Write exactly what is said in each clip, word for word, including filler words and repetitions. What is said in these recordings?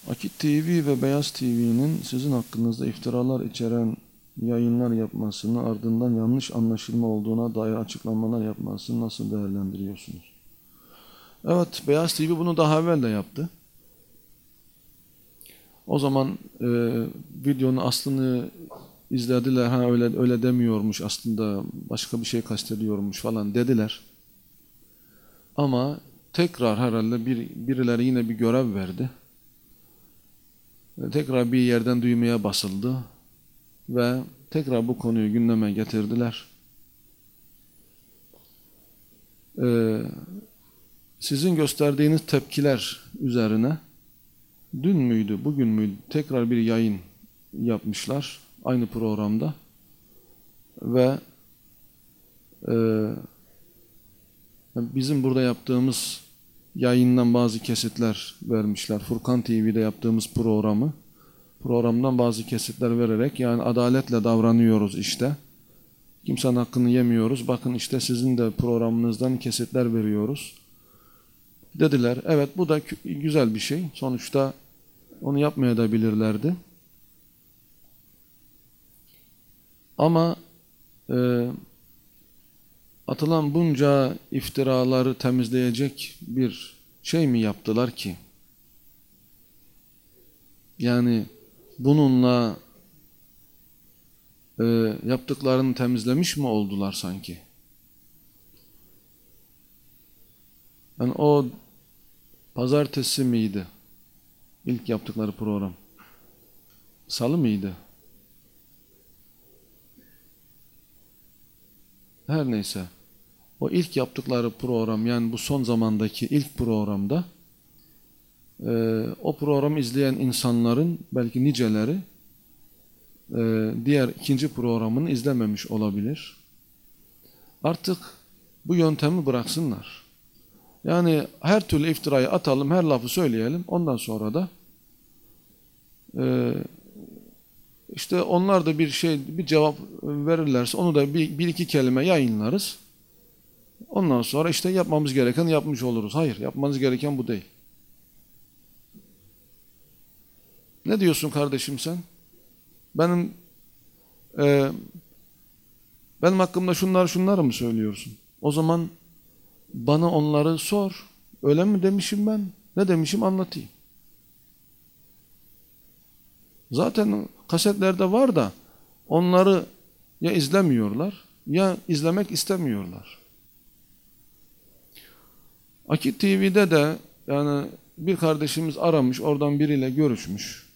Akit T V ve Beyaz T V'nin sizin hakkınızda iftiralar içeren yayınlar yapmasını, ardından yanlış anlaşılma olduğuna dair açıklamalar yapmasını nasıl değerlendiriyorsunuz? Evet, Beyaz T V bunu daha evvel de yaptı. O zaman e, videonun aslını izlediler, ha öyle öyle demiyormuş, aslında başka bir şey kastediyormuş falan dediler. Ama tekrar herhalde bir, birileri yine bir görev verdi. Tekrar bir yerden düğmeye basıldı ve tekrar bu konuyu gündeme getirdiler. Ee, sizin gösterdiğiniz tepkiler üzerine dün müydü, bugün müydü tekrar bir yayın yapmışlar aynı programda ve e, bizim burada yaptığımız yayından bazı kesitler vermişler. Furkan T V'de yaptığımız programı programdan bazı kesitler vererek, yani adaletle davranıyoruz işte. Kimsenin hakkını yemiyoruz. Bakın işte sizin de programınızdan kesitler veriyoruz dediler. Evet, bu da güzel bir şey. Sonuçta onu yapmaya da bilirlerdi. Ama e, atılan bunca iftiraları temizleyecek bir şey mi yaptılar ki? Yani bununla e, yaptıklarını temizlemiş mi oldular sanki? Yani o pazartesi miydi İlk yaptıkları program? Salı mıydı? Her neyse. O ilk yaptıkları program, yani bu son zamandaki ilk programda e, o programı izleyen insanların belki niceleri e, diğer ikinci programını izlememiş olabilir. Artık bu yöntemi bıraksınlar. Yani her türlü iftirayı atalım, her lafı söyleyelim. Ondan sonra da e, işte onlar da bir şey, bir cevap verirlerse onu da bir, bir iki kelime yayınlarız. Ondan sonra işte yapmamız gereken yapmış oluruz. Hayır, yapmanız gereken bu değil. Ne diyorsun kardeşim sen? Benim e, benim hakkımda şunlar şunları mı söylüyorsun? O zaman bana onları sor. Öyle mi demişim ben? Ne demişim anlatayım. Zaten kasetlerde var da onları ya izlemiyorlar ya izlemek istemiyorlar. Akit T V'de de yani bir kardeşimiz aramış, oradan biriyle görüşmüş.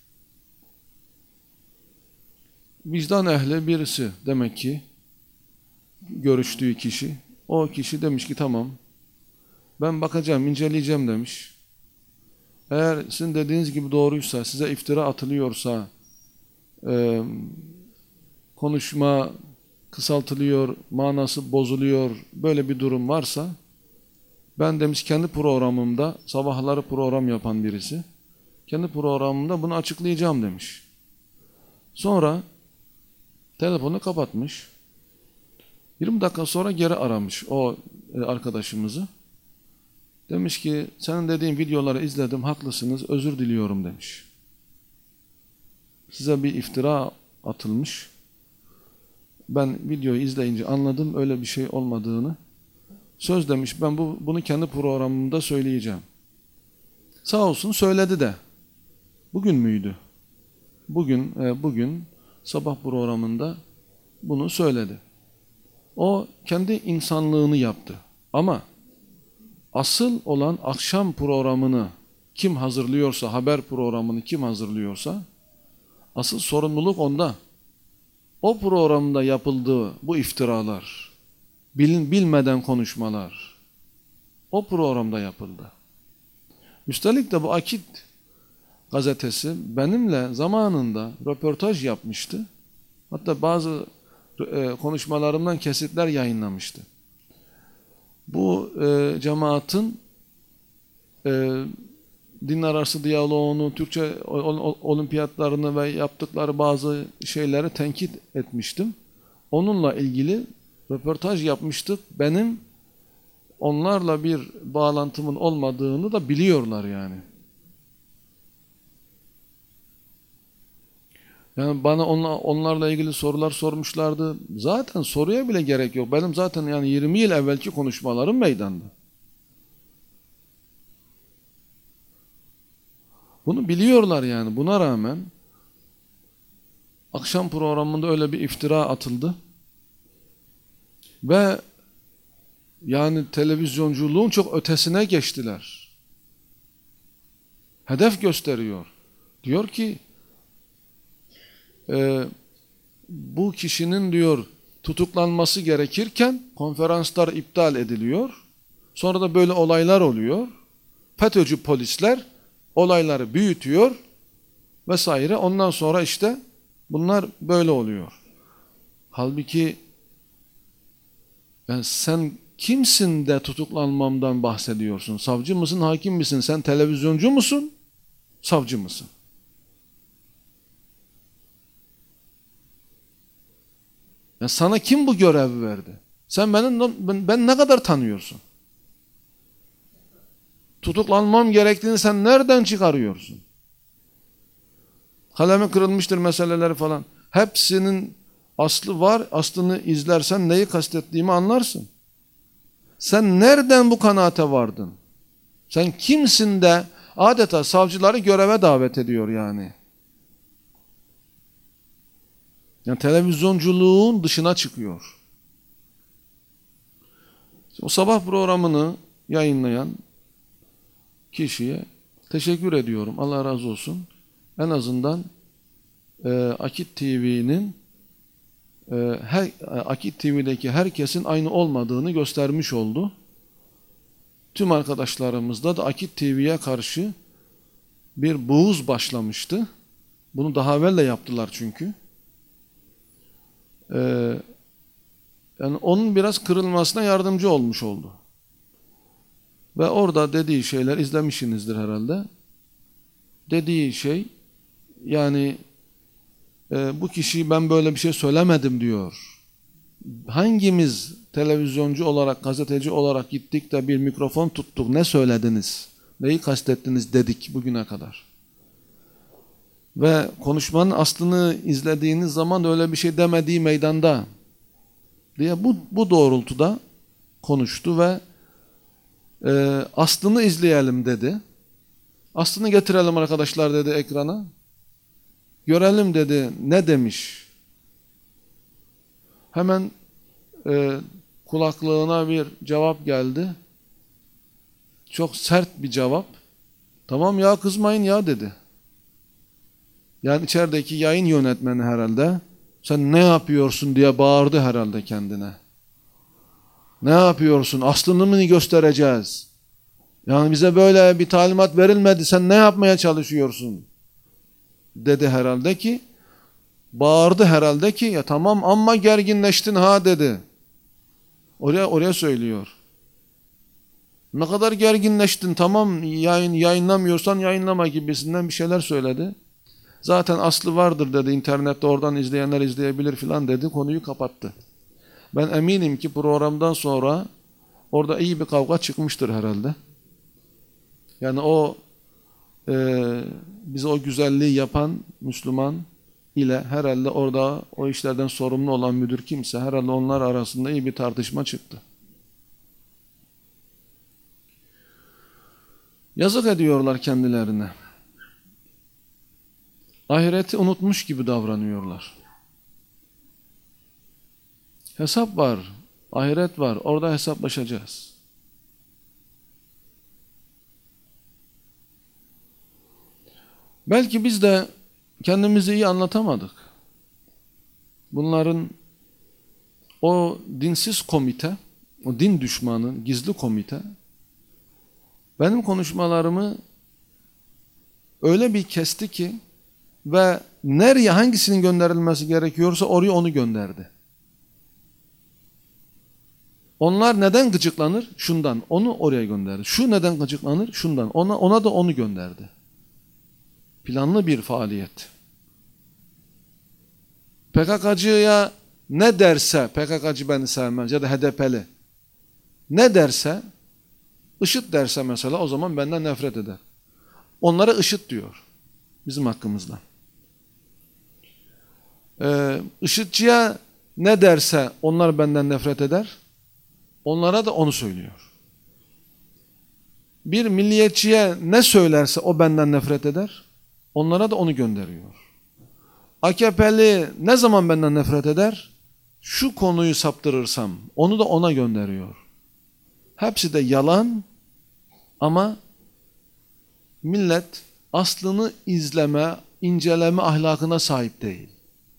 Vicdan ehli birisi demek ki görüştüğü kişi. O kişi demiş ki tamam, ben bakacağım, inceleyeceğim demiş. Eğer sizin dediğiniz gibi doğruysa, size iftira atılıyorsa, e, konuşma kısaltılıyor, manası bozuluyor, böyle bir durum varsa, ben demiş kendi programımda, sabahları program yapan birisi, kendi programımda bunu açıklayacağım demiş. Sonra telefonu kapatmış. yirmi dakika sonra geri aramış o arkadaşımızı. Demiş ki senin dediğin videoları izledim, haklısınız, özür diliyorum demiş. Size bir iftira atılmış. Ben videoyu izleyince anladım öyle bir şey olmadığını. Söz demiş, ben bu, bunu kendi programımda söyleyeceğim. Sağ olsun söyledi de. Bugün müydü? Bugün, e, bugün sabah programında bunu söyledi. O kendi insanlığını yaptı. Ama asıl olan akşam programını kim hazırlıyorsa, haber programını kim hazırlıyorsa, asıl sorumluluk onda. O programda yapıldığı bu iftiralar, bilin, bilmeden konuşmalar, o programda yapıldı. Üstelik de bu Akit gazetesi benimle zamanında röportaj yapmıştı. Hatta bazı e, konuşmalarımdan kesitler yayınlamıştı. Bu e, cemaatin e, dinler arası diyaloğunu, Türkçe olimpiyatlarını ve yaptıkları bazı şeyleri tenkit etmiştim. Onunla ilgili röportaj yapmıştık. Benim onlarla bir bağlantımın olmadığını da biliyorlar yani. Yani bana onla, onlarla ilgili sorular sormuşlardı. Zaten soruya bile gerek yok. Benim zaten yani yirmi yıl evvelki konuşmalarım meydanda. Bunu biliyorlar yani. Buna rağmen akşam programında öyle bir iftira atıldı. Ve yani televizyonculuğun çok ötesine geçtiler. Hedef gösteriyor. Diyor ki e, bu kişinin diyor tutuklanması gerekirken konferanslar iptal ediliyor. Sonra da böyle olaylar oluyor. FETÖ'cü polisler olayları büyütüyor vesaire. Ondan sonra işte bunlar böyle oluyor. Halbuki yani sen kimsin de tutuklanmamdan bahsediyorsun? Savcı mısın, hakim misin? Sen televizyoncu musun, savcı mısın? Ya sana kim bu görevi verdi? Sen benim ben, ben ne kadar tanıyorsun? Tutuklanmam gerektiğini sen nereden çıkarıyorsun? Kalemi kırılmıştır meseleleri falan. Hepsinin aslı var. Aslını izlersen neyi kastettiğimi anlarsın. Sen nereden bu kanaate vardın? Sen kimsin de adeta savcıları göreve davet ediyor yani. Yani televizyonculuğun dışına çıkıyor. O sabah programını yayınlayan kişiye teşekkür ediyorum. Allah razı olsun. En azından e, Akit T V'nin e, her, Akit T V'deki herkesin aynı olmadığını göstermiş oldu. Tüm arkadaşlarımızda da Akit T V'ye karşı bir buğuz başlamıştı. Bunu daha evvel de yaptılar çünkü. Ee, yani onun biraz kırılmasına yardımcı olmuş oldu. Ve orada dediği şeyler izlemişsinizdir herhalde. Dediği şey yani e, bu kişi ben böyle bir şey söylemedim diyor. Hangimiz televizyoncu olarak, gazeteci olarak gittik de bir mikrofon tuttuk, ne söylediniz, neyi kastettiniz dedik bugüne kadar. Ve konuşmanın aslını izlediğiniz zaman öyle bir şey demediği meydanda diye bu, bu doğrultuda konuştu ve e, aslını izleyelim dedi. Aslını getirelim arkadaşlar dedi ekrana. Görelim dedi ne demiş. Hemen e, kulaklığına bir cevap geldi. Çok sert bir cevap. Tamam ya kızmayın ya dedi. Yani içerideki yayın yönetmeni herhalde sen ne yapıyorsun diye bağırdı herhalde kendine. Ne yapıyorsun? Aslını mı göstereceğiz? Yani bize böyle bir talimat verilmedi. Sen ne yapmaya çalışıyorsun? Dedi herhalde ki bağırdı herhalde ki ya tamam amma gerginleştin ha dedi. Oraya oraya söylüyor. Ne kadar gerginleştin tamam yayın yayınlamıyorsan yayınlama gibisinden bir şeyler söyledi. Zaten aslı vardır dedi internette oradan izleyenler izleyebilir filan dedi konuyu kapattı. Ben eminim ki programdan sonra orada iyi bir kavga çıkmıştır herhalde. Yani o e, bize o güzelliği yapan Müslüman ile herhalde orada o işlerden sorumlu olan müdür kimse herhalde onlar arasında iyi bir tartışma çıktı. Yazık ediyorlar kendilerine. Ahireti unutmuş gibi davranıyorlar. Hesap var, ahiret var, orada hesaplaşacağız. Belki biz de kendimizi iyi anlatamadık. Bunların o dinsiz komite, o din düşmanı, gizli komite, benim konuşmalarımı öyle bir kesti ki ve nereye hangisinin gönderilmesi gerekiyorsa oraya onu gönderdi. Onlar neden gıcıklanır? Şundan. Onu oraya gönderdi. Şu neden gıcıklanır? Şundan. Ona, ona da onu gönderdi. Planlı bir faaliyet. P K K'cıya ne derse, P K K'cı beni sevmez ya da H D P'li ne derse, IŞİD derse mesela o zaman benden nefret eder. Onlara IŞİD diyor. Bizim hakkımızda. Ee, IŞİD'ciye ne derse onlar benden nefret eder. Onlara da onu söylüyor. Bir milliyetçiye ne söylerse o benden nefret eder. Onlara da onu gönderiyor. A K P'li ne zaman benden nefret eder? Şu konuyu saptırırsam onu da ona gönderiyor. Hepsi de yalan ama millet aslını izleme, inceleme ahlakına sahip değil.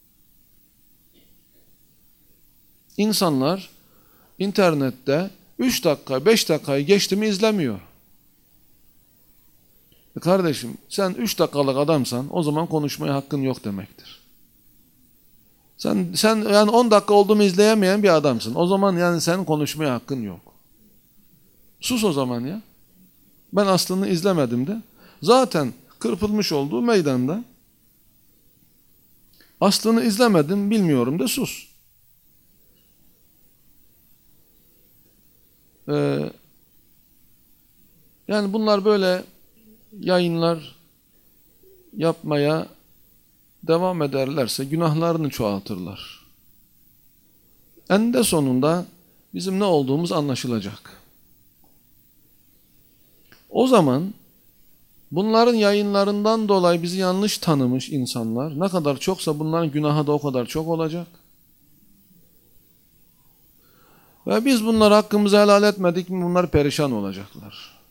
İnsanlar internette üç dakika, beş dakikayı geçti mi izlemiyor. E kardeşim sen üç dakikalık adamsan o zaman konuşmaya hakkın yok demektir. Sen sen yani on dakika oldu mu izleyemeyen bir adamsın. O zaman yani senin konuşmaya hakkın yok. Sus o zaman ya. Ben aslını izlemedim de. Zaten kırpılmış olduğu meydanda. Aslını izlemedim, bilmiyorum de sus. Ee, yani bunlar böyle yayınlar yapmaya devam ederlerse günahlarını çoğaltırlar. Eninde sonunda bizim ne olduğumuz anlaşılacak. O zaman bunların yayınlarından dolayı bizi yanlış tanımış insanlar ne kadar çoksa bunların günahı da o kadar çok olacak. Ve biz bunları hakkımızı helal etmedik mi bunlar perişan olacaklar.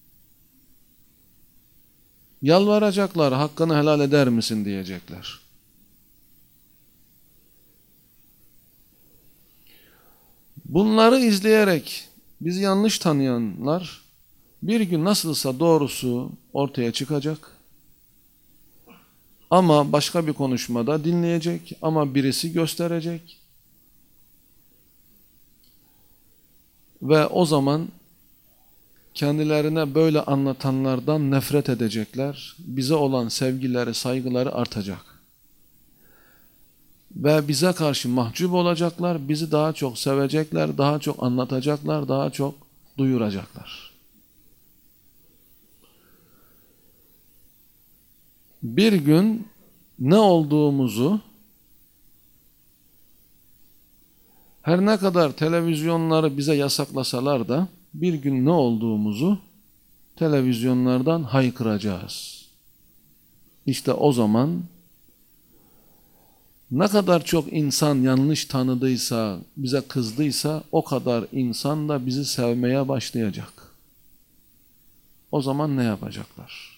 Yalvaracaklar, hakkını helal eder misin diyecekler. Bunları izleyerek bizi yanlış tanıyanlar bir gün nasılsa doğrusu ortaya çıkacak. Ama başka bir konuşmada dinleyecek ama birisi gösterecek. Ve o zaman kendilerine böyle anlatanlardan nefret edecekler. Bize olan sevgileri, saygıları artacak. Ve bize karşı mahcup olacaklar. Bizi daha çok sevecekler, daha çok anlatacaklar, daha çok duyuracaklar. Bir gün ne olduğumuzu her ne kadar televizyonları bize yasaklasalar da bir gün ne olduğumuzu televizyonlardan haykıracağız. İşte o zaman ne kadar çok insan yanlış tanıdıysa, bize kızdıysa o kadar insan da bizi sevmeye başlayacak. O zaman ne yapacaklar?